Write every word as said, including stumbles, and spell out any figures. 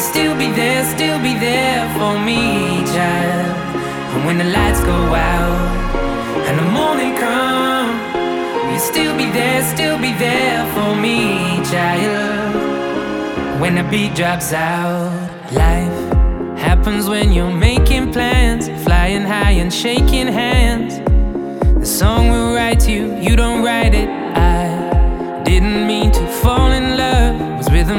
still be there, still be there for me, child. And when the lights go out and the morning comes, will you still be there, still be there for me, child? When the beat drops out. Life happens when you're making plans, flying high and shaking hands. The song will write you, you don't